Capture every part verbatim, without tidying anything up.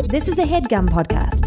This is a HeadGum podcast.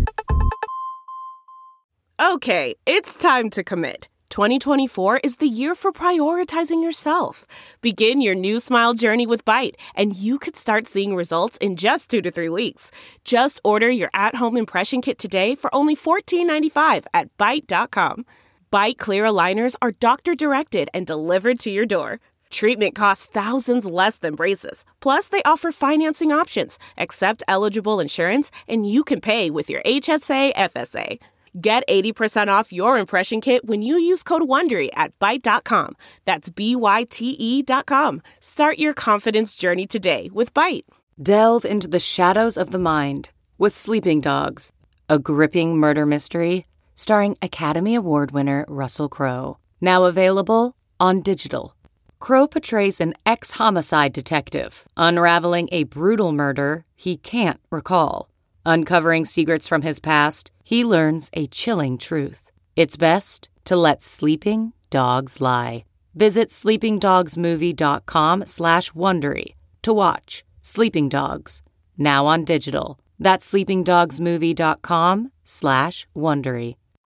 Okay, it's time to commit. twenty twenty-four is the year for prioritizing yourself. Begin your new smile journey with Byte, and you could start seeing results in just two to three weeks. Just order your at-home impression kit today for only fourteen ninety-five at byte dot com. Byte clear aligners are doctor-directed and delivered to your door. Treatment costs thousands less than braces. Plus, they offer financing options, accept eligible insurance, and you can pay with your H S A F S A. Get eighty percent off your impression kit when you use code WONDERY at byte dot com. That's B Y T E dot com. Start your confidence journey today with Byte. Delve into the shadows of the mind with Sleeping Dogs, a gripping murder mystery starring Academy Award winner Russell Crowe. Now available on digital. Crowe portrays an ex-homicide detective unraveling a brutal murder he can't recall. Uncovering secrets from his past, he learns a chilling truth. It's best to let sleeping dogs lie. Visit sleepingdogsmovie.com slash Wondery to watch Sleeping Dogs, now on digital. That's sleepingdogsmovie.com slash Wondery.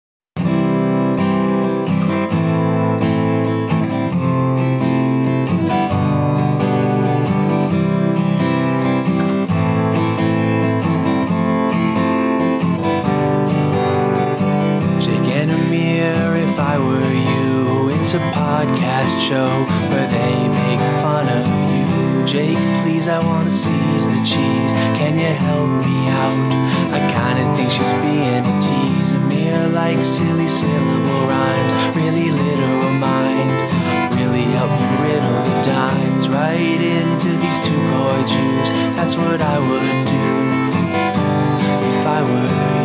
It's a podcast show where they make fun of you. Jake, please, I want to seize the cheese. Can you help me out? I kind of think she's being a tease. Amir likes silly syllable rhymes. Really literal mind. Really help you riddle the dimes. Right into these two chord Jews. That's what I would do if I were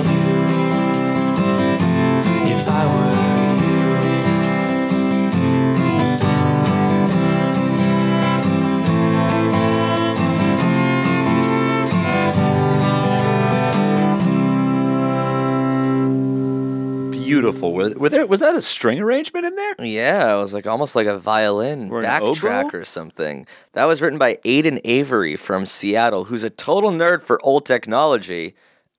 you. If I were Beautiful. Were, were there? Was that a string arrangement in there? Yeah, it was like almost like a violin Or an backtrack oboe? or something. That was written by Aiden Avery from Seattle, who's a total nerd for old technology.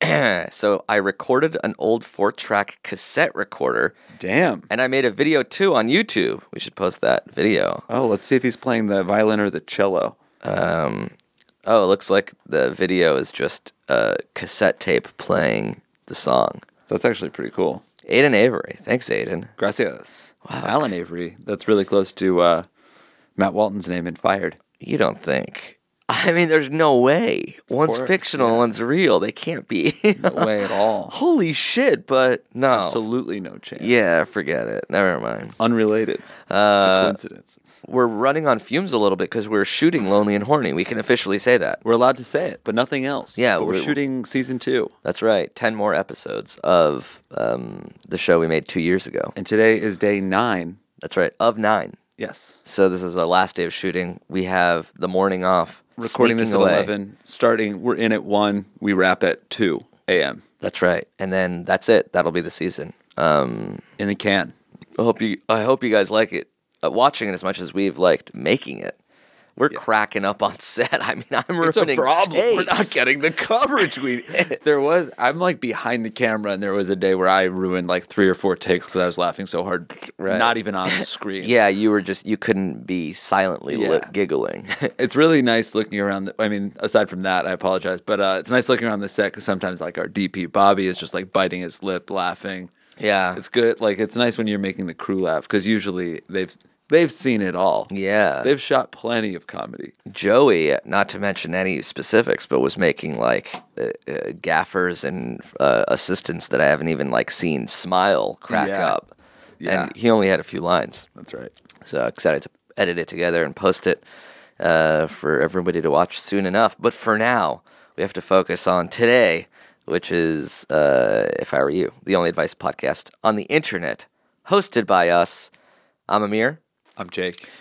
So I recorded an old four-track cassette recorder, Damn. and I made a video too on YouTube. We should post that video. Oh, let's see if he's playing the violin or the cello. Um, oh, it looks like the video is just a cassette tape playing the song. That's actually pretty cool. Aiden Avery. Thanks, Aiden. Gracias. Wow. Alan Avery. That's really close to uh, Matt Walton's name in Fired. You don't think? I mean, there's no way. One's course, fictional, yeah. one's real. They can't be. No way at all. Holy shit, but no. Absolutely no chance. Yeah, forget it. Never mind. Unrelated. It's a Uh, coincidence. we're running on fumes a little bit because we're shooting Lonely and Horny. We can officially say that. We're allowed to say it, but nothing else. Yeah, but we're we're- shooting season two. That's right. Ten more episodes of um, the show we made two years ago. And today is day nine. That's right. Of nine. Yes. So this is our last day of shooting. We have the morning off. Recording this at sneaking away. eleven. Starting, we're in at one. We wrap at two a.m. That's right. And then that's it. That'll be the season. Um, in the can. I hope you. I hope you guys like it, uh, watching it as much as we've liked making it. We're cracking up on set. I mean, I'm ruining It's a problem. We're takes. not getting the coverage we. There was. I'm like behind the camera, and there was a day where I ruined like three or four takes because I was laughing so hard, Right. not even on the screen. Yeah, you were just you couldn't be silently Yeah. li- giggling. It's really nice looking around. The, I mean, aside from that, I apologize, but uh, it's nice looking around the set because sometimes like our D P Bobby is just like biting his lip, laughing. Yeah, It's good. Like it's nice when you're making the crew laugh because usually they've they've seen it all. yeah. They've shot plenty of comedy. Joey, not to mention any specifics, but was making like uh, uh, gaffers and uh, assistants that I haven't even like seen smile crack Yeah. up. Yeah. And he only had a few lines. That's right. So excited to edit it together and post it uh, for everybody to watch soon enough. But for now, we have to focus on today, which is, uh, If I Were You, the only advice podcast on the internet, hosted by us. I'm Amir. I'm Jake.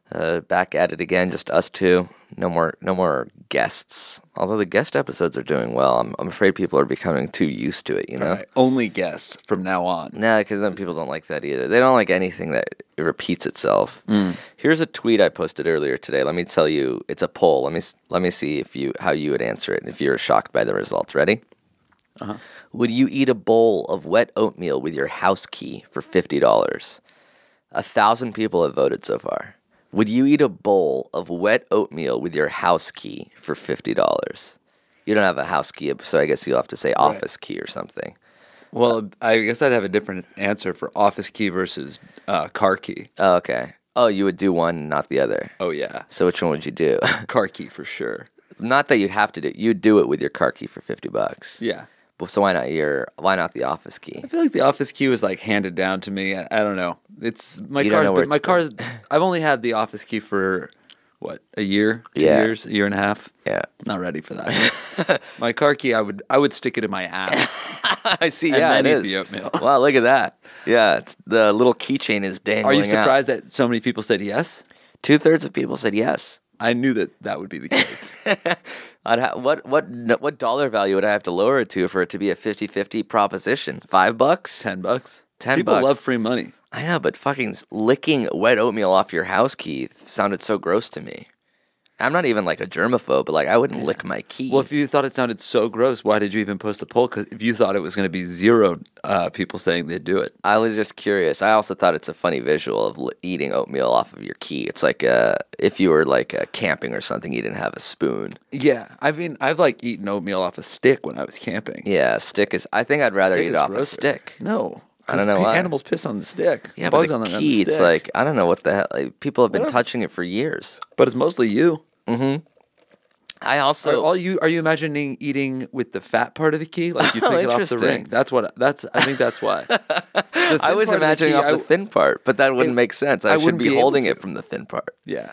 Uh, back at it again, just us two. No more, no more guests. Although the guest episodes are doing well, I'm, I'm afraid people are becoming too used to it. You know, All right, only guests from now on. nah, because then people don't like that either. They don't like anything that it repeats itself. Here's a tweet I posted earlier today. Let me tell you, it's a poll. Let me let me see if you how you would answer it, and if you're shocked by the results. Ready? Uh-huh. Would you eat a bowl of wet oatmeal with your house key for fifty dollars? A thousand people have voted so far. Would you eat a bowl of wet oatmeal with your house key for fifty dollars? You don't have a house key, so I guess you'll have to say office key or something. Well, I guess I'd have a different answer for office key versus uh, car key. Oh, okay. Oh, you would do one, not the other. Oh, yeah. So which one would you do? Car key for sure. Not that you'd have to do it. You'd do it with your car key for fifty bucks. Yeah. Well, so why not your, why not the office key? I feel like the office key was like handed down to me. I, I don't know. It's my You don't car's know where been, my it's car's I've only had the office key for what, a year, two Yeah. years, a year and a half. Yeah. Not ready for that. My car key, I would I would stick it in my ass. I see, And yeah, then it eat is. the oatmeal. Wow, look at that. Yeah, it's, the little keychain is Are dangling you surprised that so many people said yes? Two-thirds of people said yes. I knew that that would be the case. I'd ha- what what what dollar value would I have to lower it to for it to be a fifty-fifty proposition? Five bucks? Ten bucks. Ten People bucks. love free money. I know, but fucking licking wet oatmeal off your house key sounded so gross to me. I'm not even like a germaphobe, but like I wouldn't lick my key. Well, if you thought it sounded so gross, why did you even post the poll? Because if you thought it was going to be zero uh, people saying they'd do it. I was just curious. I also thought it's a funny visual of li- eating oatmeal off of your key. It's like uh, if you were like uh, camping or something, you didn't have a spoon. Yeah, I mean, I've like eaten oatmeal off a stick when I was camping. Yeah, a stick is. I think I'd rather Stick eat it is off a grosser. stick. No, I don't know 'cause why. Animals piss on the stick. Yeah, bugs but on the the, on key, the it's stick. like I don't know what the hell. Like, people have been Whatever. touching it for years. But it's mostly you. I Are also. all you are you imagining eating with the fat part of the key, like you Oh, take it off the interesting. ring? That's what. That's. I think that's why. The thin I was part of the imagining key, off I- the thin part, but that wouldn't it- make sense. I, I should wouldn't be, be able holding to. it from the thin part. Yeah.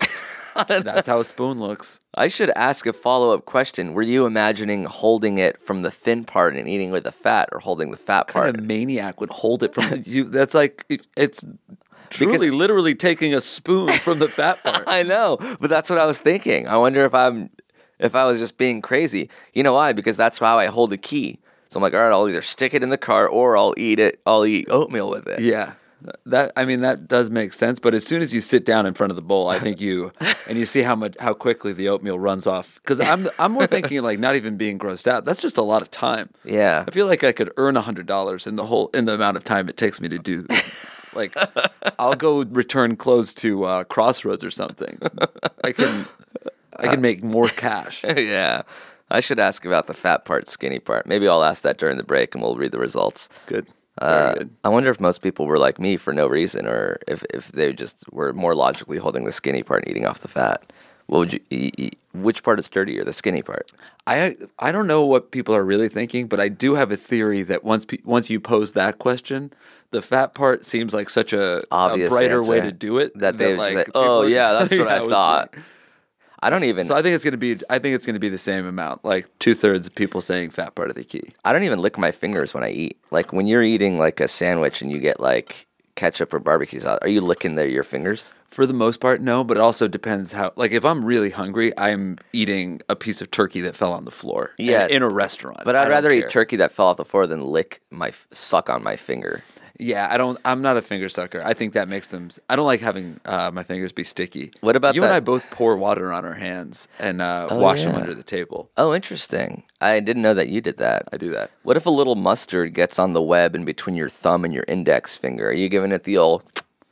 That's how a spoon looks. I should ask a follow up question. Were you imagining holding it from the thin part and eating with the fat, or holding the fat What part? kind of maniac would hold it from the, you? That's like it- it's truly, literally taking a spoon from the fat part. I know, but that's what I was thinking. I wonder if I'm, if I was just being crazy. You know why? Because that's how I hold a key. So I'm like, all right, I'll either stick it in the car or I'll eat it. I'll eat oatmeal with it. Yeah. That I mean that does make sense, but as soon as you sit down in front of the bowl, I think you and you see how much how quickly the oatmeal runs off. Because I'm I'm more thinking like not even being grossed out. That's just a lot of time. Yeah. I feel like I could earn a hundred dollars in the whole in the amount of time it takes me to do. Like I'll go return clothes to uh, Crossroads or something. I can I can make more cash. Yeah. I should ask about the fat part, skinny part. Maybe I'll ask that during the break and we'll read the results. Good. Very Uh, good. I wonder if most people were like me for no reason, or if, if they just were more logically holding the skinny part and eating off the fat. What would you eat? eat? Which part is dirtier, the skinny part? I I don't know what people are really thinking, but I do have a theory that once pe- once you pose that question, the fat part seems like such a, a Obvious brighter way answer. to do it. That they like, like, people oh are- yeah, that's what I that was thought. weird. I don't even. So I think it's gonna be I think it's gonna be the same amount, like two thirds of people saying fat part of the key. I don't even lick my fingers when I eat. Like when you're eating like a sandwich and you get like ketchup or barbecue sauce, are you licking the, your fingers? For the most part, no, but it also depends how. Like if I'm really hungry, I'm eating a piece of turkey that fell on the floor. in- Yeah. in, a restaurant. But I I'd don't rather care. eat turkey that fell off the floor than lick my f- suck on my finger. Yeah, I don't. I'm not a finger sucker. I think that makes them. I don't like having uh, my fingers be sticky. What about you and that- I both pour water on our hands and uh, wash them yeah. under the table. Oh, interesting. I didn't know that you did that. I do that. What if a little mustard gets on the web in between your thumb and your index finger? Are you giving it the old?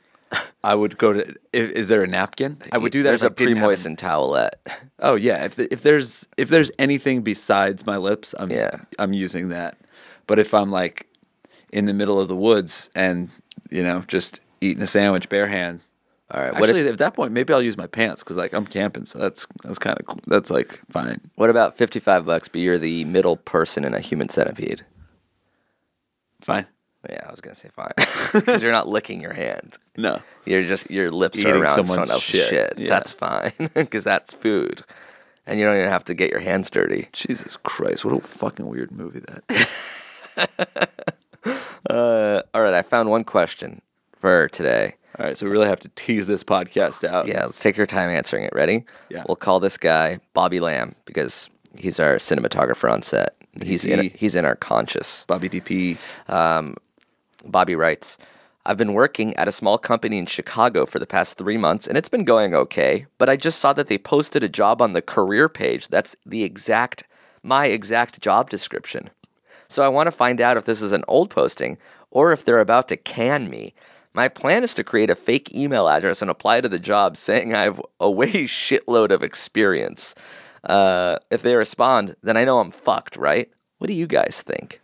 I would go to. If, is there a napkin? I would do that. There's if a I didn't have pre-moistened towelette. Oh yeah. If the, if there's if there's anything besides my lips, I'm Yeah. I'm using that. But if I'm like in the middle of the woods and you know just eating a sandwich bare hand. All right. What Actually, if, at that point, maybe I'll use my pants because like I'm camping, so that's that's kind of cool. That's like fine. what about fifty-five bucks, but you're the middle person in a human centipede? Fine. Yeah, I was gonna say fine because you're not licking your hand. No. You're just your lips Eating are around someone's someone else's shit. shit. Yeah. That's fine because that's food, and you don't even have to get your hands dirty. Jesus Christ, what a fucking weird movie that. Uh, all right, I found one question for today. All right, so we really have to tease this podcast out. Yeah, let's take your time answering it. Ready? Yeah. We'll call this guy Bobby Lamb because he's our cinematographer on set. He's in, he's in our conscious. Bobby D P. Bobby writes, I've been working at a small company in Chicago for the past three months, and it's been going okay, but I just saw that they posted a job on the career page. That's the exact, my exact job description. So I want to find out if this is an old posting or if they're about to can me. My plan is to create a fake email address and apply to the job saying I have a way shitload of experience. Uh, if they respond, then I know I'm fucked, right? What do you guys think?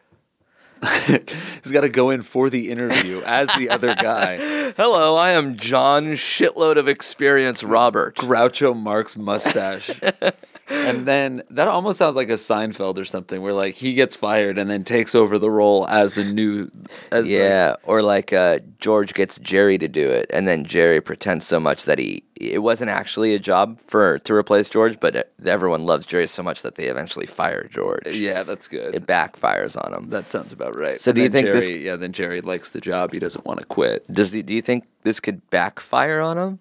He's got to go in for the interview as the other guy. Hello, I am John Shitload of Experience Robert. Groucho Marx mustache. And then that almost sounds like a Seinfeld or something where like he gets fired and then takes over the role as the new as Yeah, like, or like uh, George gets Jerry to do it, and then Jerry pretends so much that he it wasn't actually a job for to replace George, but it, everyone loves Jerry so much that they eventually fire George. yeah, that's good. It backfires on him. That sounds about right. So And do you then think this- Jerry, yeah, then Jerry likes the job. He doesn't want to quit. Does the, do you think this could backfire on him?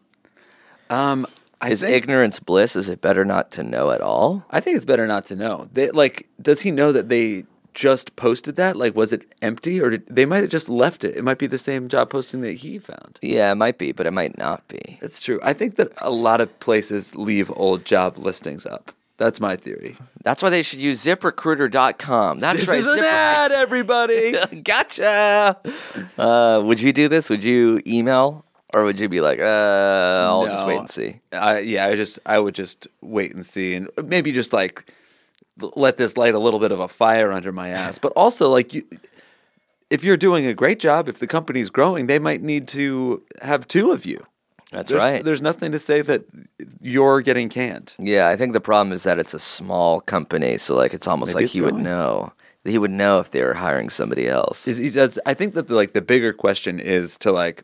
Um, I Is think, ignorance bliss? Is it better not to know at all? I think it's better not to know. They, like, does he know that they just posted that? Like, was it empty, or did, they might have just left it? It might be the same job posting that he found. Yeah, it might be, but it might not be. That's true. I think that a lot of places leave old job listings up. That's my theory. That's why they should use zip recruiter dot com. That's This right. is an Zip- ad, everybody. Gotcha. Uh, would you do this? Would you email, or would you be like, uh, I'll just No. wait and see? I, yeah, I just I would just wait and see, and maybe just like let this light a little bit of a fire under my ass. But also, like, you, if you're doing a great job, if the company's growing, they might need to have two of you. That's There's, right. There's nothing to say that you're getting canned. Yeah, I think the problem is that it's a small company, so like it's almost Maybe like it's he would growing. know. He would know if they were hiring somebody else. Is he does? I think that the, like the bigger question is to like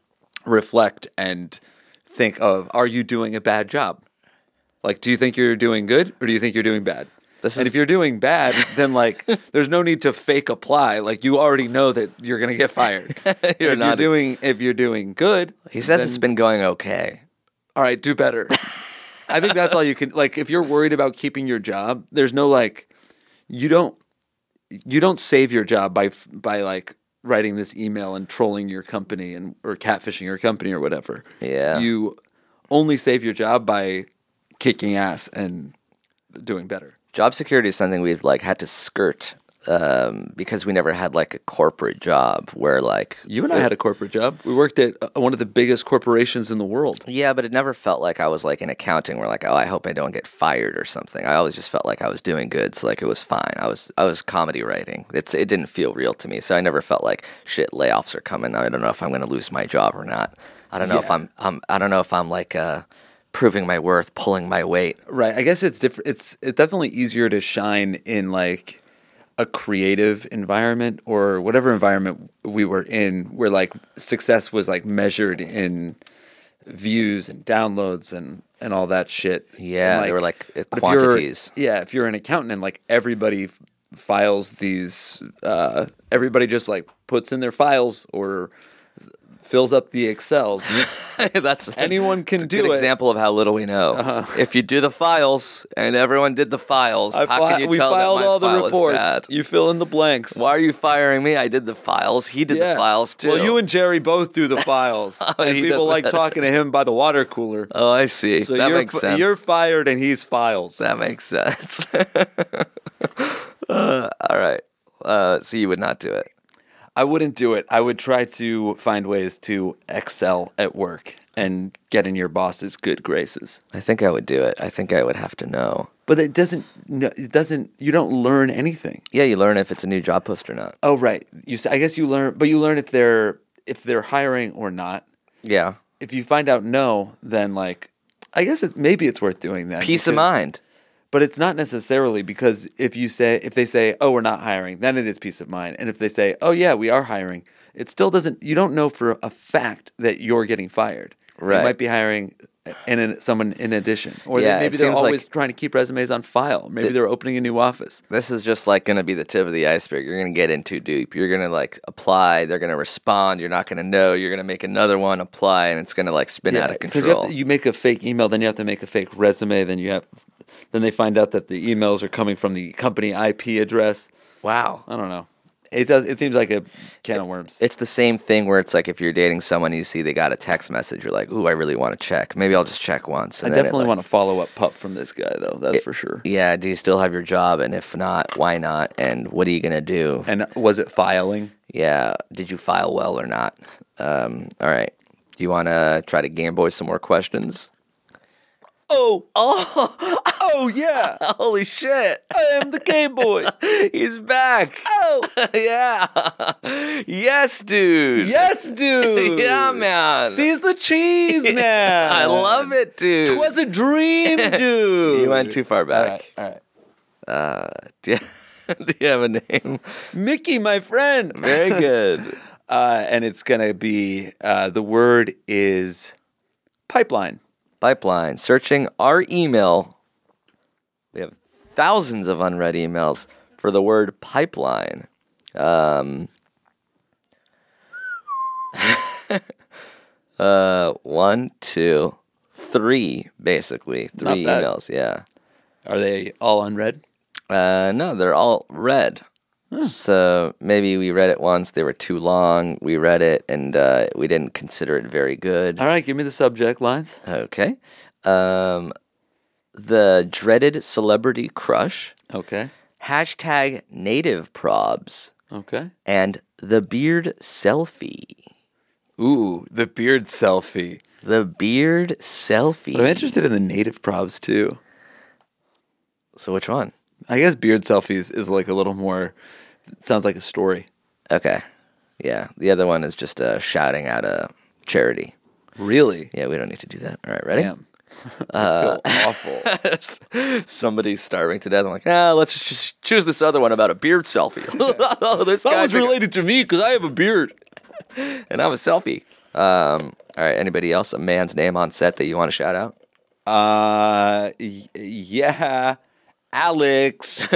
reflect and think of: Are you doing a bad job? Like, do you think you're doing good, or do you think you're doing bad? This and is- if you're doing bad, then like there's no need to fake apply. Like you already know that you're gonna get fired. You're if not- you're doing if you're doing good, He says then, it's been going okay. all right. Do better. I think that's all you can. Like, if you're worried about keeping your job, there's no like you don't you don't save your job by by like writing this email and trolling your company and or catfishing your company or whatever. Yeah. You only save your job by kicking ass and doing better. Job security is something we've like had to skirt um, because we never had like a corporate job where like You and I had a corporate job. We worked at uh, one of the biggest corporations in the world. Yeah, but it never felt like I was like in accounting where like, oh, I hope I don't get fired or something. I always just felt like I was doing good, so like it was fine. I was I was comedy writing. It's it didn't feel real to me, so I never felt like shit. Layoffs are coming. I don't know if I'm going to lose my job or not. I don't know if Yeah. I'm, I'm I don't know if I'm like uh, proving my worth, pulling my weight. Right. I guess it's different. It's it's definitely easier to shine in like a creative environment or whatever environment we were in, where like success was like measured in views and downloads and and all that shit. Yeah, And, they were like uh, but if you're- quantities. Yeah, if you're an accountant and like everybody f- files these, uh, everybody just like puts in their files or fills up the Excels. That's Anyone can it's a do good it. example of how little we know. Uh-huh. If you do the files and everyone did the files, I how fi- can you we tell filed that my all the file is reports. bad? You fill in the blanks. Why are you firing me? I did the files. He did the files too. Well, you and Jerry both do the files. and he people does like that. talking to him by the water cooler. Oh, I see. So that you're makes fi- sense. you're fired and he's files. That makes sense. uh, all right. Uh, so you would not do it. I wouldn't do it. I would try to find ways to excel at work and get in your boss's good graces. I think I would do it. I think I would have to know. But it doesn't. No, it doesn't. You don't learn anything. Yeah, you learn if it's a new job post or not. Oh, right. You. s- I guess you learn, but you learn if they're if they're hiring or not. Yeah. If you find out no, then like, I guess it, maybe it's worth doing that. Peace of because- mind. But it's not necessarily, because if you say if they say, "Oh, we're not hiring," then it is peace of mind. And if they say, "Oh, yeah, we are hiring," it still doesn't. You don't know for a fact that you're getting fired. Right. They might be hiring and in, someone in addition, or Yeah, they, maybe it they're seems always like- trying to keep resumes on file. Maybe The- they're opening a new office. This is just like going to be the tip of the iceberg. You're going to get in too deep. You're going to like apply. They're going to respond. You're not going to know. You're going to make another one, apply, and it's going to like spin out of 'cause control. You, have to, you make a fake email, then you have to make a fake resume. Then you have, then they find out that the emails are coming from the company I P address. Wow. I don't know. It does. It seems like a can of worms. It's the same thing where it's like if you're dating someone, you see they got a text message, you're like, ooh, I really want to check. Maybe I'll just check once. I And then it, definitely like- want to follow up pup from this guy, though. That's for sure. Yeah, do you still have your job? And if not, why not? And what are you going to do? And was it filing? Yeah, did you file well or not? Um, all right. Do you want to try to Game Boy some more questions? Oh, oh, oh, yeah! Holy shit. I am the Game Boy. He's back. Oh, Yeah. Yes, dude. yes, dude. Yeah, man. Seize the cheese, man. I love it, dude. Twas a dream, dude. You went too far All back. right, all right. Uh, do, you, do you have a name? Mickey, my friend. Very good. Uh, and it's gonna be uh, the word is pipeline. Pipeline. Searching our email. We have thousands of unread emails for the word pipeline. Um, uh, one, two, three, basically. Three Not bad. emails, yeah. Are they all unread? Uh, no, they're all read. So maybe we read it once, they were too long. We read it and uh, we didn't consider it very good. All right, give me the subject lines. Okay. Um, the dreaded celebrity crush, Okay. hashtag native probs, Okay. and the beard selfie. Ooh, the beard selfie. The beard selfie. But I'm interested in the native probs too. So which one? I guess beard selfies is like a little more. It sounds like a story. Okay. Yeah. The other one is just uh, shouting out a charity. Really? Yeah, we don't need to do that. All right, ready? Damn. I feel awful. Somebody's starving to death. I'm like, ah, let's just choose this other one about a beard selfie. Oh, this That guy was took a- related to me because I have a beard. and I'm a selfie. Um, all right, anybody else? A man's name on set that you want to shout out? Uh, y- yeah, Alex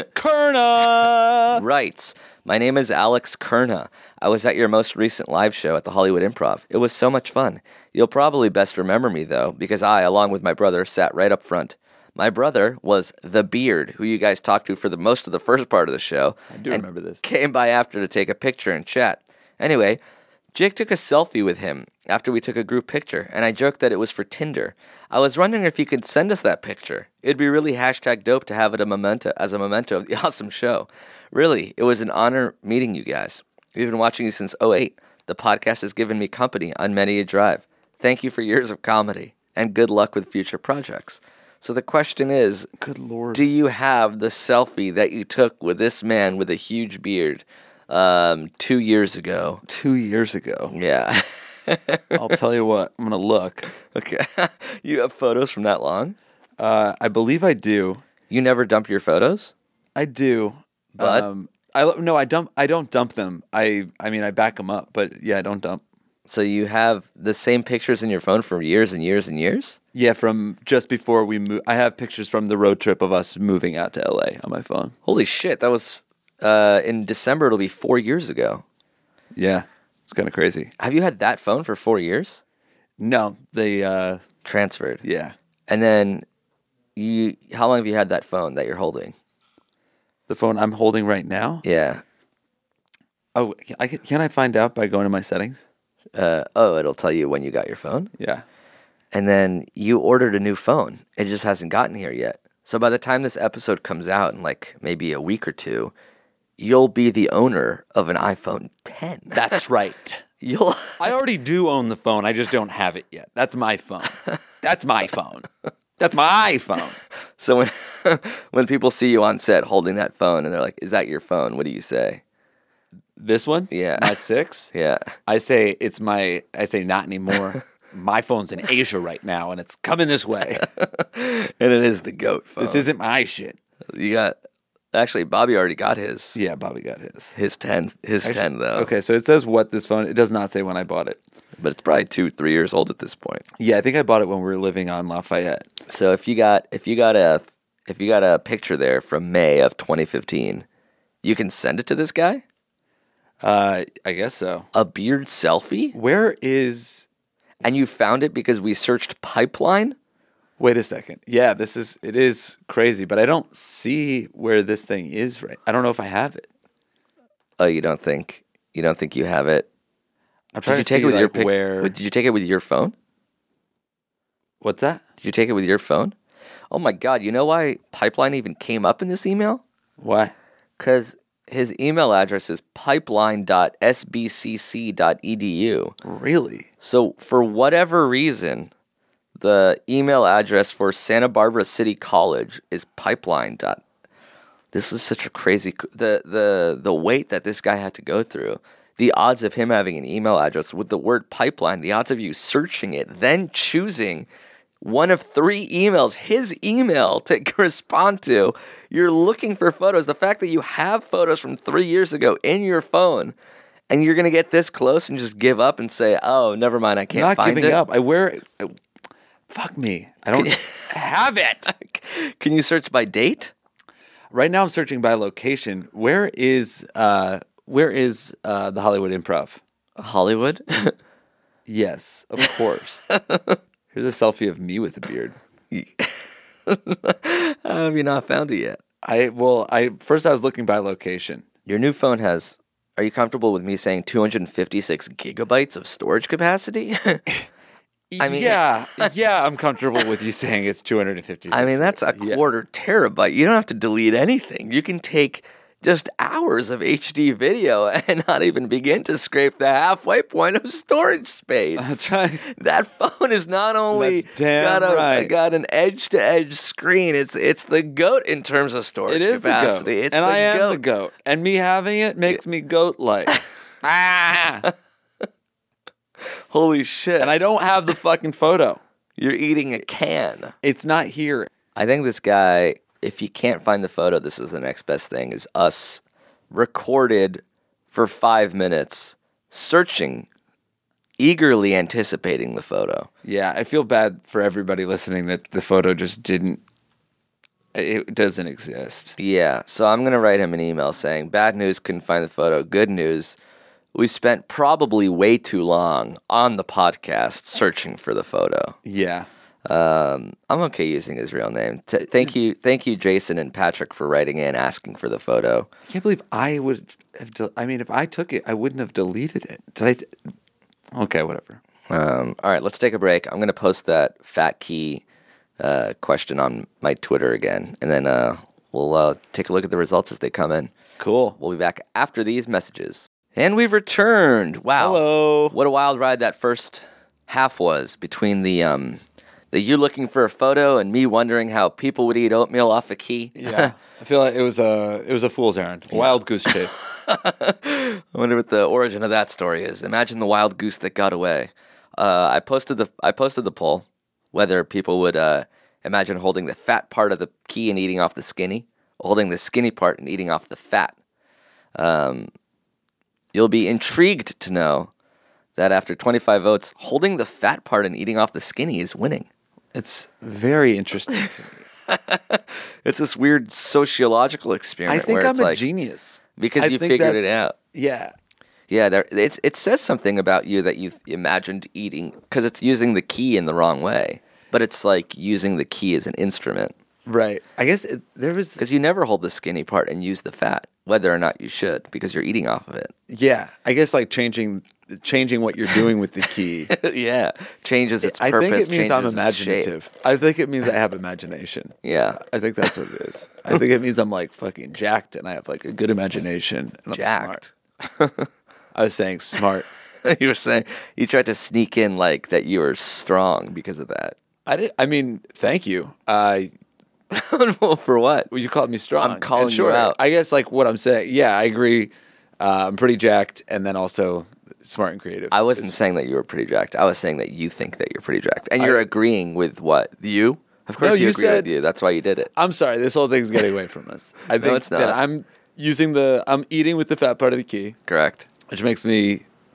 Kerna. Writes, my name is Alex Kerna. I was at your most recent live show at the Hollywood Improv. It was so much fun. You'll probably best remember me, though, because I, along with my brother, sat right up front. My brother was the Beard, who you guys talked to for the most of the first part of the show. I do and remember this. Came by after to take a picture and chat. Anyway, Jake took a selfie with him after we took a group picture, and I joked that it was for Tinder. I was wondering if you could send us that picture. It'd be really hashtag dope to have it a memento as a memento of the awesome show. Really, it was an honor meeting you guys. We've been watching you since oh eight. The podcast has given me company on many a drive. Thank you for years of comedy, and good luck with future projects. So the question is, Good Lord. do you have the selfie that you took with this man with a huge beard um, two years ago? Two years ago. Yeah. I'll tell you what. I'm gonna look. Okay. You have photos from that long? Uh, I believe I do. You never dump your photos? I do. But? um, I no, I dump. I don't dump them. I I mean, I back them up. But yeah, I don't dump. So you have the same pictures in your phone for years and years and years? Yeah, from just before we move. I have pictures from the road trip of us moving out to L A on my phone. Holy shit, that was uh, in December. It'll be four years ago. Yeah, it's kind of crazy. Have you had that phone for four years? No, they. Uh, Transferred. yeah, And then you, how long have you had that phone that you're holding? the phone I'm holding right now. Yeah. Oh, I can, can I find out by going to my settings? Uh, oh, it'll tell you when you got your phone. Yeah. And then you ordered a new phone. It just hasn't gotten here yet. So by the time this episode comes out in like maybe a week or two, you'll be the owner of an iPhone ten. That's right. You'll I already do own the phone. I just don't have it yet. That's my phone. That's my phone. That's my iPhone. So when when people see you on set holding that phone and they're like, "Is that your phone?" What do you say? This one? Yeah. My six? Yeah. I say it's my, I say not anymore. My phone's in Asia right now and it's coming this way. And it is the GOAT phone. This isn't my shit. You got actually Bobby already got his. Yeah, Bobby got his. His ten his ten though. Okay, so it says what this phone, it does not say when I bought it. but it's probably two, three years old at this point. Yeah, I think I bought it when we were living on Lafayette. So if you got if you got a if you got a picture there from May of twenty fifteen, you can send it to this guy? Uh, I guess so. A beard selfie? Where is... And you found it because we searched pipeline? Wait a second. Yeah, this is... It is crazy, but I don't see where this thing is right. I don't know if I have it. Oh, you don't think... You don't think you have it? I'm Did trying you to take see it with like, your pic- where... Did you take it with your phone? What's that? Did you take it with your phone? Oh my God! You know why Pipeline even came up in this email? Why? Because his email address is pipeline dot s b c c dot e d u. Really? So for whatever reason, the email address for Santa Barbara City College is pipeline. Dot. This is such a crazy the the the weight that this guy had to go through. The odds of him having an email address with the word pipeline, the odds of you searching it, then choosing one of three emails, his email to respond to. You're looking for photos. The fact that you have photos from three years ago in your phone, and you're going to get this close and just give up and say, oh, never mind, I can't Not find giving it. up. I wear it. I, fuck me. I don't have it. Can you search by date? Right now I'm searching by location. Where is uh where is uh the Hollywood Improv? Hollywood? Yes, of course. Here's a selfie of me with a beard. How have you not found it yet? I well, I first I was looking by location. Your new phone has, are you comfortable with me saying two hundred fifty-six gigabytes of storage capacity? I mean, yeah, yeah, I'm comfortable with you saying it's two hundred fifty. I mean, that's a Yeah. quarter terabyte. You don't have to delete anything. You can take just hours of H D video and not even begin to scrape the halfway point of storage space. That's right. That phone is not only That's damn got, a, right. got an edge-to-edge screen, it's it's the GOAT in terms of storage It is capacity. the goat, It's and the I am GOAT. the goat, and me having it makes me goat-like. Ah! Holy shit. And I don't have the fucking photo. You're eating a can. It's not here. I think this guy, if you can't find the photo, this is the next best thing, is us recorded for five minutes searching, eagerly anticipating the photo. Yeah, I feel bad for everybody listening that the photo just didn't, it doesn't exist. Yeah, so I'm going to write him an email saying, bad news, couldn't find the photo. Good news, we spent probably way too long on the podcast searching for the photo. Yeah. Um, I'm okay using his real name. T- thank you, thank you, Jason and Patrick, for writing in asking for the photo. I can't believe I would have, del- I mean, if I took it, I wouldn't have deleted it. Did I? D- okay, whatever. Um, all right, let's take a break. I'm going to post that fat key uh, question on my Twitter again, and then uh, we'll uh, take a look at the results as they come in. Cool. We'll be back after these messages. And we've returned. Wow. Hello. What a wild ride that first half was between the um, the you looking for a photo and me wondering how people would eat oatmeal off a key. Yeah. I feel like it was a, it was a fool's errand. A wild goose chase. I wonder what the origin of that story is. Imagine the wild goose that got away. Uh, I posted the I posted the poll whether people would uh, imagine holding the fat part of the key and eating off the skinny, or holding the skinny part and eating off the fat. Um, you'll be intrigued to know that after twenty-five votes, holding the fat part and eating off the skinny is winning. It's very interesting to me. It's this weird sociological I experiment think where I'm it's a like genius. because I you think figured it that's- out. Yeah. Yeah, there. It's it says something about you that you imagined eating because it's using the key in the wrong way. But it's like using the key as an instrument Right. I guess it, there was, because you never hold the skinny part and use the fat, whether or not you should, because you're eating off of it. yeah, I guess like changing changing what you're doing with the key. Yeah, changes its I purpose. think it means I'm changes its shape. imaginative. I think it means I have imagination. Yeah, I think that's what it is. I think it means I'm like fucking jacked and I have like a good imagination and I'm jacked. smart. I was saying smart. You were saying you tried to sneak in like that you were strong because of that. I did. I mean, thank you. Uh, Well, for what? well, you called me strong. I'm calling And you sure, out. I guess like what I'm saying. Yeah, I agree. Uh, I'm pretty jacked, and then also smart and creative. I wasn't is- saying that you were pretty jacked. I was saying that you think that you're pretty jacked, and I- you're agreeing with what you. Of course, No, you, you agree said- with you. That's why you did it. I'm sorry. This whole thing's getting away from us. I think it's that not. I'm using the. I'm eating with the fat part of the key, Correct. which makes me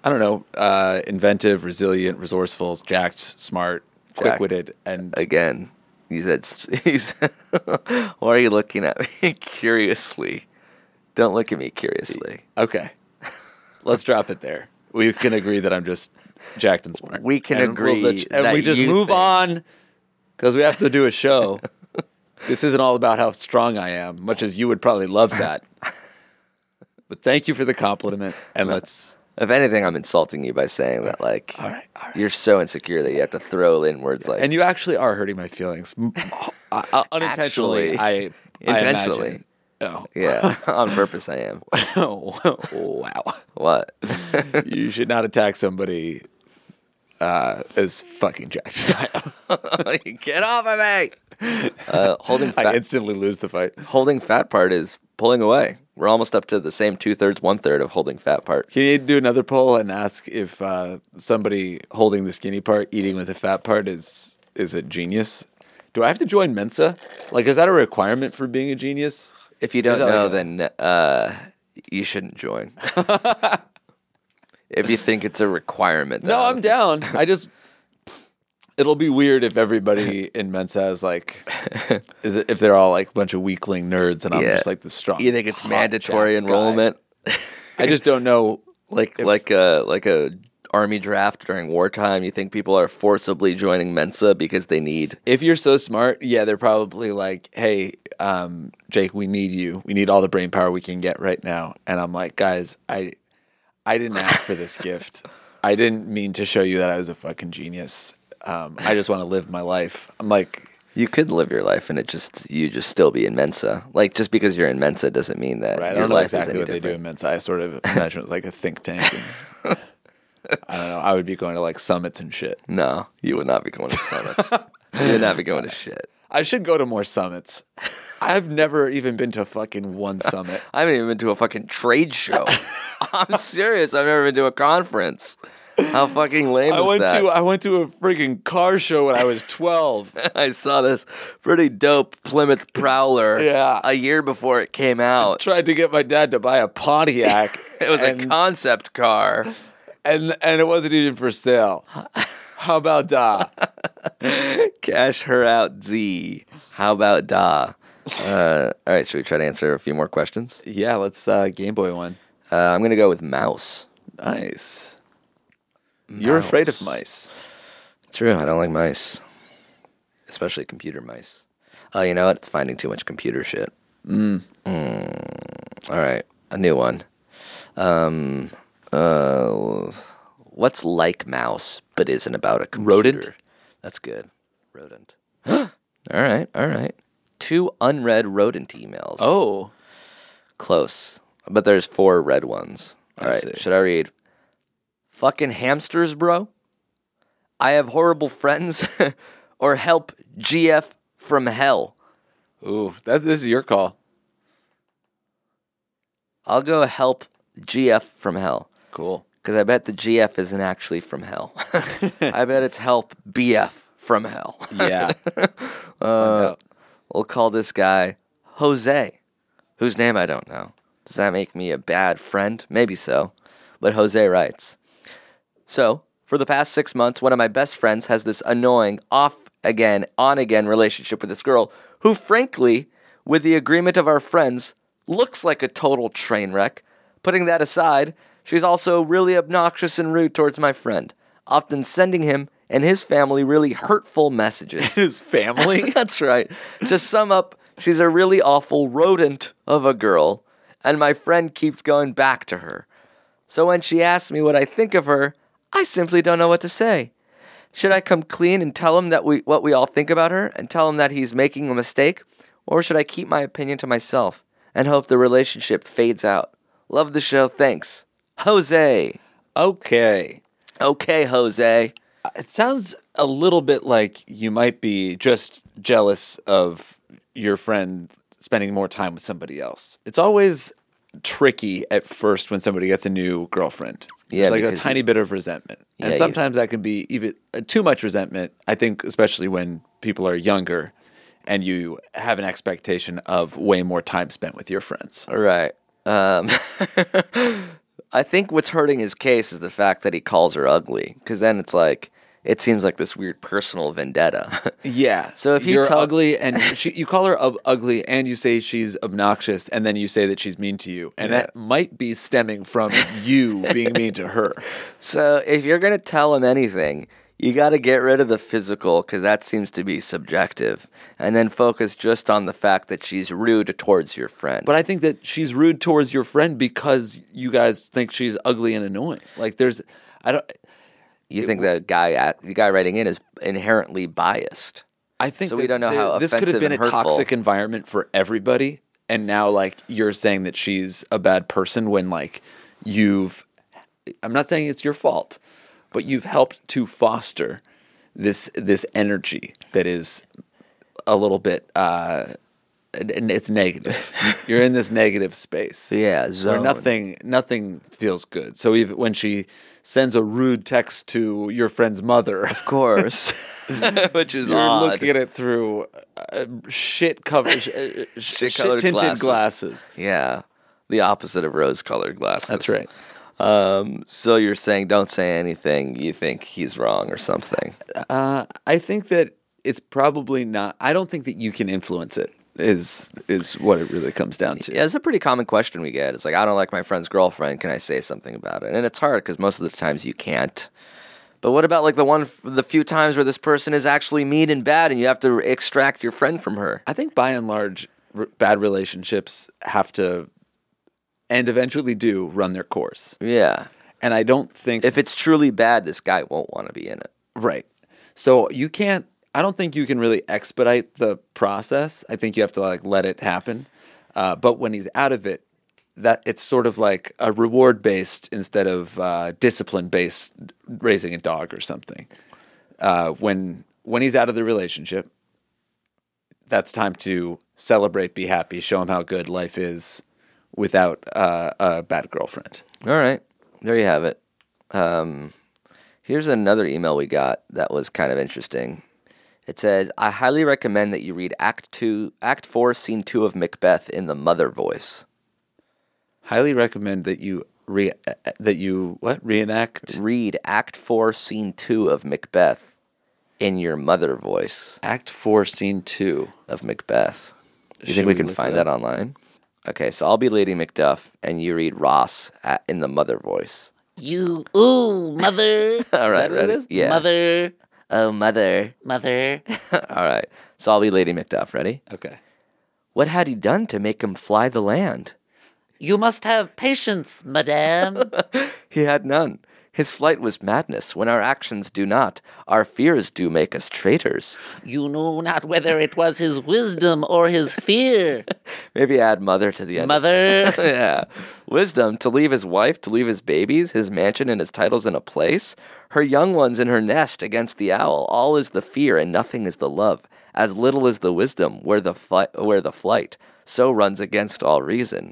I don't know, uh, inventive, resilient, resourceful, jacked, smart, Jacked. quick-witted, and Again, you said, s- you said why are you looking at me curiously? Don't look at me curiously. okay. Let's drop it there. We can agree that I'm just jacked and smart. We can and agree we'll let- and that we just you move think- on because we have to do a show. This isn't all about how strong I am, much as you would probably love that. But thank you for the compliment, and let's. If anything, I'm insulting you by saying that, like, All right, all right. you're so insecure that you have to throw in words like, And you actually are hurting my feelings, M- uh, uh, unintentionally. Actually, I intentionally. I imagine. Oh, yeah, on purpose I am. wow! What? You should not attack somebody uh, as fucking jacked as I am. Get off of me! Uh, holding I fat, instantly lose the fight. holding fat part is pulling away. We're almost up to the same two thirds, one third of holding fat part. Can you do another poll and ask if uh, somebody holding the skinny part, eating with the fat part, is is a genius? Do I have to join Mensa? Like, is that a requirement for being a genius? If you don't that know, like a- then uh, you shouldn't join. If you think it's a requirement, then No, I I'm don't down. I just it'll be weird if everybody in Mensa is like, is it if they're all like a bunch of weakling nerds and I'm Yeah. just like the strong. You think it's hot, mandatory jacked guy. enrollment, I just don't know. like like a like a army draft during wartime? You think people are forcibly joining Mensa because they need? If you're so smart, yeah, they're probably like, hey, um, Jake, we need you. We need all the brain power we can get right now. And I'm like, guys, I, I didn't ask for this gift. I didn't mean to show you that I was a fucking genius. Um, I just want to live my life. I'm like, You could live your life and it just you just still be in Mensa. Like just because you're in Mensa doesn't mean that right, I your don't know life exactly is what any they do in different. Mensa. I sort of imagine it was like a think tank. And, I don't know. I would be going to like summits and shit. No, you would not be going to summits. You would not be going to shit. I should go to more summits. I've never even been to fucking one summit. I haven't even been to a fucking trade show. I'm serious. I've never been to a conference. How fucking lame I is went that? to I went to a freaking car show when I was twelve. I saw this pretty dope Plymouth Prowler Yeah. a year before it came out. Tried to get my dad to buy a Pontiac. It was and, a concept car. and and it wasn't even for sale. How about da? Cash her out, Z. How about da? Uh, all right, should we try to answer a few more questions? Yeah, let's uh, Game Boy one. Uh, I'm going to go with mouse. Nice. You're afraid of mice. True, I don't like mice. Especially computer mice. Oh, you know what? It's finding too much computer shit. Mm. All right, a new one. Um, uh, what's like mouse but isn't about a computer? Rodent? That's good. Rodent. all right, all right. Two unread rodent emails. Oh. Close. But there's four red ones. All I right, see. should I read? Fucking hamsters, bro. I have horrible friends. Or help G F from hell. Ooh, that this is your call. I'll go help G F from hell. Cool. Because I bet the G F isn't actually from hell. I bet it's help B F from hell. Yeah. Uh, we'll call this guy Jose, whose name I don't know. Does that make me a bad friend? Maybe so. But Jose writes, so, for the past six months, one of my best friends has this annoying off-again, on-again relationship with this girl who, frankly, with the agreement of our friends, looks like a total train wreck. Putting that aside, she's also really obnoxious and rude towards my friend, often sending him and his family really hurtful messages. His family? That's right. To sum up, she's a really awful rodent of a girl, and my friend keeps going back to her. So when she asks me what I think of her, I simply don't know what to say. Should I come clean and tell him that we what we all think about her and tell him that he's making a mistake? Or should I keep my opinion to myself and hope the relationship fades out? Love the show. Thanks. Jose. Okay. Okay, Jose. It sounds a little bit like you might be just jealous of your friend spending more time with somebody else. It's always tricky at first when somebody gets a new girlfriend. Yeah, There's like a because tiny bit of resentment. Yeah, and you- sometimes that can be even uh, too much resentment, I think, especially when people are younger and you have an expectation of way more time spent with your friends. All right. Um, I think what's hurting his case is the fact that he calls her ugly, because then it's like it seems like this weird personal vendetta. Yeah. So if he you're tell- ugly and she, you call her ob- ugly and you say she's obnoxious and then you say that she's mean to you, and Yeah. that might be stemming from you being mean to her. So if you're gonna tell him anything, you got to get rid of the physical, because that seems to be subjective, and then focus just on the fact that she's rude towards your friend. But I think that she's rude towards your friend because you guys think she's ugly and annoying. Like there's, I don't. you think the guy at the guy writing in is inherently biased. I think So that we don't know there- how this could have offensive been a and hurtful. toxic environment for everybody, and now like you're saying that she's a bad person when like you've. I'm not saying it's your fault, but you've helped to foster this this energy that is a little bit uh, and it's negative. You're in this negative space. Yeah, where zone. nothing nothing feels good. So even when she sends a rude text to your friend's mother, Of course, which is you're odd. looking at it through uh, shit covered, sh- uh, shit Shit-colored tinted glasses. glasses. Yeah, the opposite of rose-colored glasses. That's right. Um, so you're saying don't say anything. You think he's wrong or something. Uh, I think that it's probably not. I don't think that you can influence it. Is is what it really comes down to. Yeah, it's a pretty common question we get. It's like, I don't like my friend's girlfriend. Can I say something about it? And it's hard because most of the times you can't. But what about like the one, the few times where this person is actually mean and bad, and you have to extract your friend from her? I think by and large, r- bad relationships have to, and eventually do, run their course. Yeah. And I don't think If it's truly bad, this guy won't want to be in it. right. So you can't. I don't think you can really expedite the process. I think you have to like let it happen. Uh, but when he's out of it, that it's sort of like a reward based instead of uh, discipline based raising a dog or something. Uh, when when he's out of the relationship, that's time to celebrate, be happy, show him how good life is without uh, a bad girlfriend. All right. There you have it. Um, here's another email we got that was kind of interesting. It said, I highly recommend that you read Act two, Act four, Scene two of Macbeth in the mother voice. Highly recommend that you re that you what reenact Read Act four, Scene two of Macbeth in your mother voice Act Four, Scene Two. of Macbeth. You Should think we we can look find it up? that online? Okay, so I'll be Lady Macduff, and you read Ross at, in the mother voice. You, ooh, mother, All right, that what it ready? is? Yeah. mother, Oh, mother. mother. All right, so I'll be Lady Macduff. Ready? Okay. What had he done to make him fly the land? You must have patience, madame. He had none. His flight was madness. When our actions do not, our fears do make us traitors. You know not whether it was his wisdom or his fear. Maybe add mother to the end. Mother. Yeah. Wisdom, to leave his wife, to leave his babies, his mansion and his titles in a place, her young ones in her nest against the owl. All is the fear and nothing is the love. As little is the wisdom where the, fli- where the flight, so runs against all reason.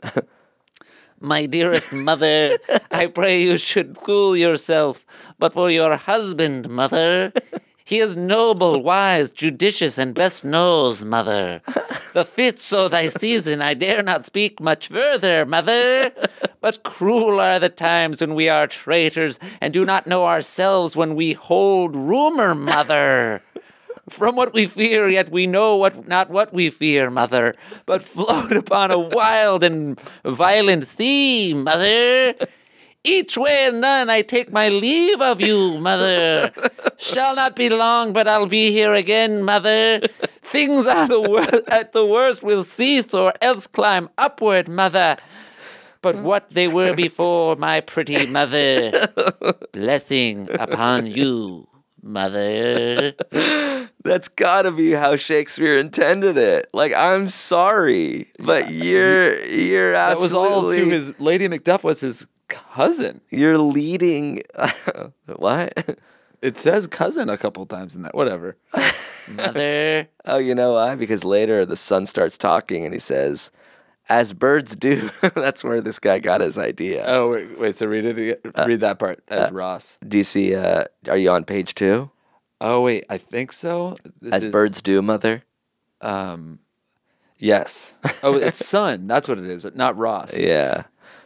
My dearest mother, I pray you should cool yourself. But for your husband, mother, he is noble, wise, judicious, and best knows, mother. The fit so thy season, I dare not speak much further, mother. But cruel are the times when we are traitors and do not know ourselves when we hold rumor, mother. From what we fear, yet we know what not what we fear, mother, but float upon a wild and violent sea, mother. Each way and none, I take my leave of you, mother. Shall not be long, but I'll be here again, mother. Things are the wor- at the worst will cease or else climb upward, mother. But what they were before, my pretty mother. Blessing upon you, mother. That's gotta be how Shakespeare intended it. Like, I'm sorry, but you're you're That was absolutely all to his Lady Macduff was his cousin. You're leading. What? It says cousin a couple times in that. Whatever. Mother. Oh, you know why? Because later the son starts talking and he says, "As birds do." That's where this guy got his idea. Oh wait, wait. So read it. Again. Read that part as Ross. Do you see? Uh, are you on page two? Oh wait, I think so. This As is, birds do, mother. Um, yes. Oh, it's son. That's what it is. Not Ross. Yeah.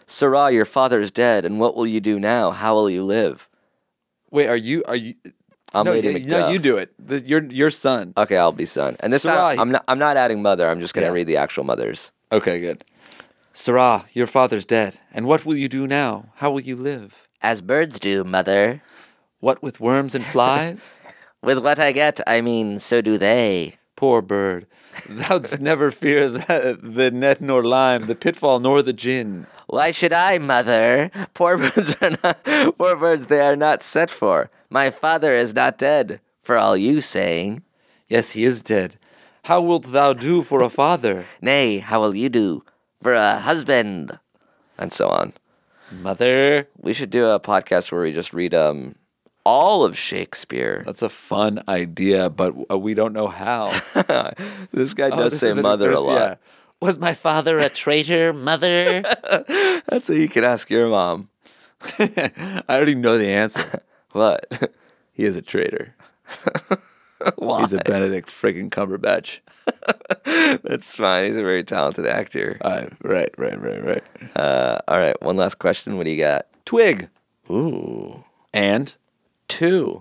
Sarah, your father is dead, and what will you do now? How will you live? Wait, are you are you? I'm no, Lady y- McDuff. no, you do it. The, your your son. Okay, I'll be son. And this Sarah, time, I'm not. I'm not adding mother. I'm just gonna Yeah. read the actual mothers. Okay, good. Sarah, your father's dead, and what will you do now? How will you live? As birds do, mother. What with worms and flies? With what I get, I mean, so do they. Poor bird, thou'dst never fear the, the net nor lime, the pitfall nor the gin. Why should I, mother? Poor birds are not. Poor birds, they are not set for. My father is not dead, for all you saying. Yes, he is dead. How wilt thou do for a father? Nay, how will you do for a husband? And so on. Mother. We should do a podcast where we just read um all of Shakespeare. That's a fun idea, but uh, we don't know how. This guy Oh, does this say isn't- mother a there's- lot. yeah. Was my father a traitor, mother? That's what you could ask your mom. I already know the answer. What? He is a traitor. Why? He's a Benedict friggin' Cumberbatch. That's fine. He's a very talented actor. Uh, right, right, right, right. Uh, all right, one last question. What do you got? Twig. Ooh. And? Two.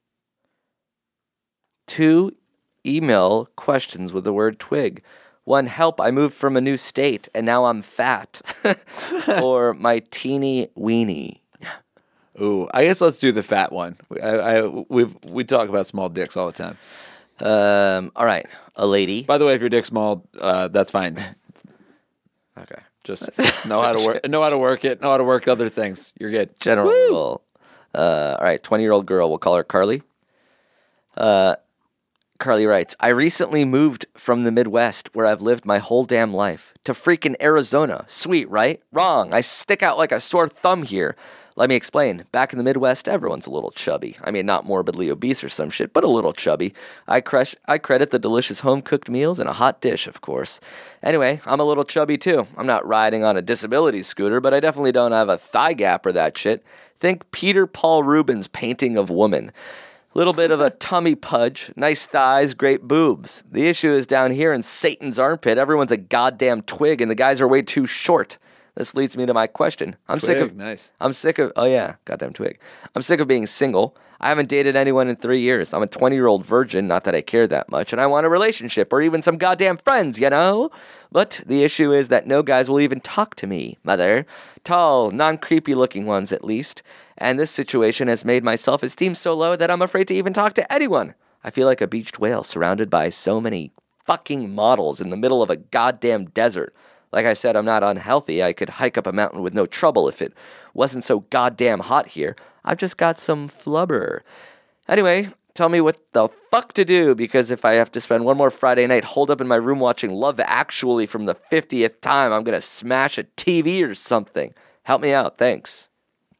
Two email questions with the word twig. One, help, I moved from a new state and now I'm fat. Or my teeny weenie. Ooh, I guess let's do the fat one. I, I we we talk about small dicks all the time. Um, all right, a lady. By the way, if your dick's small, uh, that's fine. Okay. Just know how to work. Know how to work it. Know how to work other things. You're good. General rule. Uh, all right, twenty-year-old girl. We'll call her Carly. Uh, Carly writes, I recently moved from the Midwest, where I've lived my whole damn life, to freaking Arizona. Sweet, right? Wrong. I stick out like a sore thumb here. Let me explain. Back in the Midwest, everyone's a little chubby. I mean, not morbidly obese or some shit, but a little chubby. I, crush, I credit the delicious home-cooked meals and a hot dish, of course. Anyway, I'm a little chubby, too. I'm not riding on a disability scooter, but I definitely don't have a thigh gap or that shit. Think Peter Paul Rubens' painting of woman. Little bit of a tummy pudge, nice thighs, great boobs. The issue is down here in Satan's armpit. Everyone's a goddamn twig, and the guys are way too short. This leads me to my question. I'm sick Twig, of nice. I'm sick of oh yeah, goddamn twig. I'm sick of being single. I haven't dated anyone in three years. I'm a twenty-year-old virgin, not that I care that much, and I want a relationship or even some goddamn friends, you know? But the issue is that no guys will even talk to me, mother. Tall, non-creepy looking ones at least. And this situation has made my self-esteem so low that I'm afraid to even talk to anyone. I feel like a beached whale surrounded by so many fucking models in the middle of a goddamn desert. Like I said, I'm not unhealthy. I could hike up a mountain with no trouble if it wasn't so goddamn hot here. I've just got some flubber. Anyway, tell me what the fuck to do, because if I have to spend one more Friday night holed up in my room watching Love Actually from the fiftieth time, I'm going to smash a T V or something. Help me out. Thanks.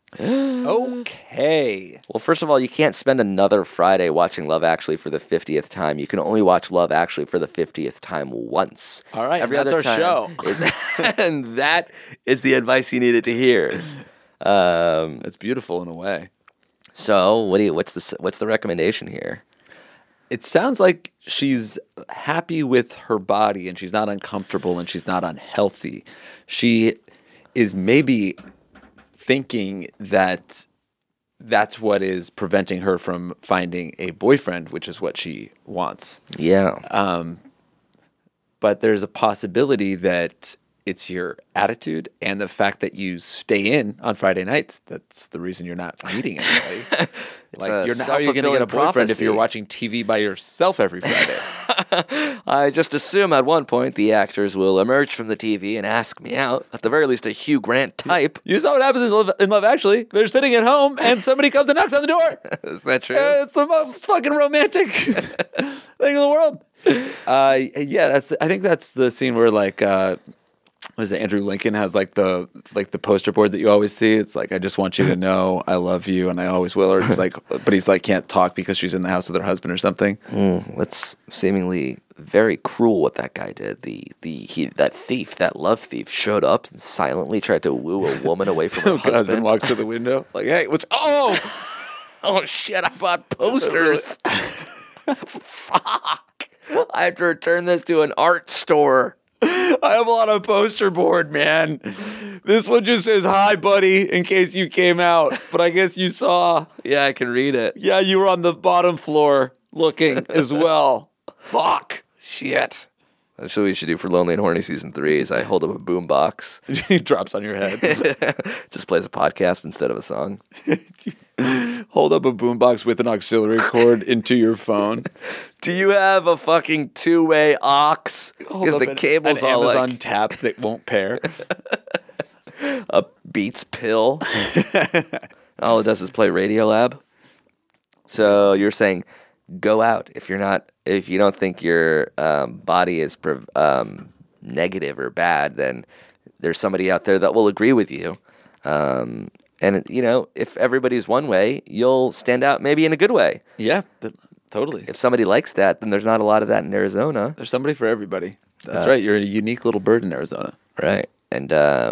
Okay. Well, first of all, you can't spend another Friday watching Love Actually for the fiftieth time. You can only watch Love Actually for the fiftieth time once. All right, Every that's other our time show. is- and that is the advice you needed to hear. Um, It's beautiful in a way. so, what do you? What's the what's the recommendation here? It sounds like she's happy with her body and she's not uncomfortable and she's not unhealthy. She is maybe thinking that that's what is preventing her from finding a boyfriend, which is what she wants. Yeah, But there's a possibility that it's your attitude and the fact that you stay in on Friday nights. That's the reason you're not meeting anybody. like, a you're not, how are you going to get a self-fulfilling boyfriend if you're prophecy. watching T V by yourself every Friday? I just assume at one point the actors will emerge from the T V and ask me out. At the very least, a Hugh Grant type. You saw what happens in Love, in Love Actually. They're sitting at home and somebody comes and knocks on the door. Is that true? Uh, it's the most fucking romantic thing in the world. Uh, yeah, that's. The, I think that's the scene where like, uh, was it Andrew Lincoln has like the like the poster board that you always see. It's like, I just want you to know I love you and I always will. Or he's like, but he's like can't talk because she's in the house with her husband or something. That's seemingly very cruel what that guy did. The the he that thief, that love thief, showed up and silently tried to woo a woman away from her The husband husband. walks to the window like, hey, what's oh. Oh shit! I bought posters. Fuck! I have to return this to an art store. I have a lot of poster board, man. This one just says, hi, buddy, in case you came out. But I guess you saw. Yeah, I can read it. Yeah, you were on the bottom floor looking as well. Fuck. Shit. That's what we should do for Lonely and Horny Season three is I hold up a boom box. It drops on your head. Just plays a podcast instead of a song. Hold up a boombox with an auxiliary cord into your phone. Do you have a fucking two-way aux? Because the an, cable's an all Amazon like tap that won't pair. a Beats pill. All it does is play Radiolab. So you're saying go out if you're not if you don't think your um, body is um, negative or bad, then there's somebody out there that will agree with you. Um, and you know, if everybody's one way, you'll stand out maybe in a good way. Yeah, but totally. If somebody likes that, then there's not a lot of that in Arizona. There's somebody for everybody. That's Uh, right. You're a unique little bird in Arizona. Right. And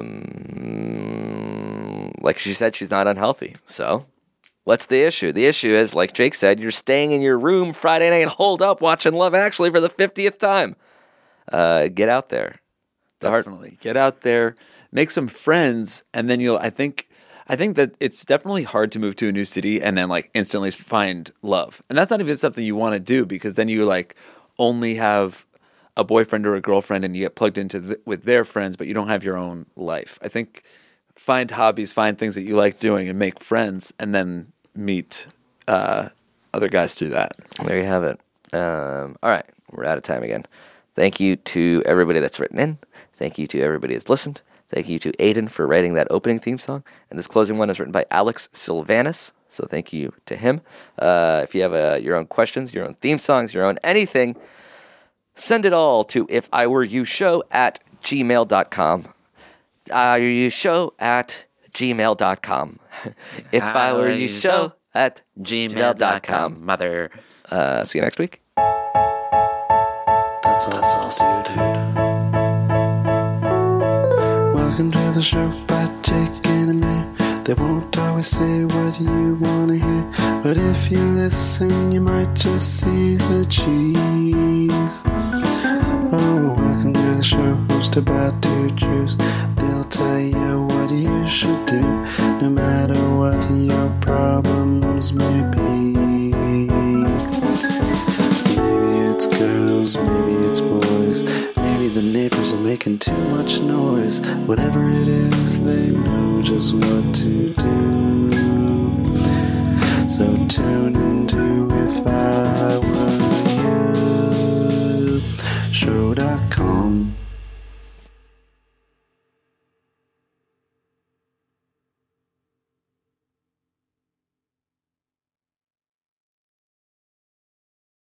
um, like she said, she's not unhealthy. So what's the issue? The issue is, like Jake said, you're staying in your room Friday night holed up watching Love Actually for the fiftieth time. Uh, get out there. The heart- Definitely. Get out there, make some friends, and then you'll, I think, I think that it's definitely hard to move to a new city and then like instantly find love. And that's not even something you want to do because then you like only have a boyfriend or a girlfriend and you get plugged into th- with their friends, but you don't have your own life. I think find hobbies, find things that you like doing and make friends and then meet uh, other guys through that. There you have it. Um, all right. We're out of time again. Thank you to everybody that's written in. Thank you to everybody that's listened. Thank you to Aiden for writing that opening theme song. And this closing one is written by Alex Sylvanus. So thank you to him. Uh, if you have uh, your own questions, your own theme songs, your own anything, send it all to if I were you show at gmail dot com. I were you show at gmail dot com. If I were you show at gmail dot com. Mother. Uh, see you next week. That's all, that's all, dude. Welcome to the show by Jake and Amir. They won't always say what you want to hear, but if you listen, you might just see the cheese. Oh, welcome to the show hosted by two Jews. They'll tell you what you should do, no matter what your problems may be. Maybe it's girls, maybe it's boys, maybe the neighbors are making too much noise. Whatever it is, they know just what to do. So tune into If I Were You show dot com.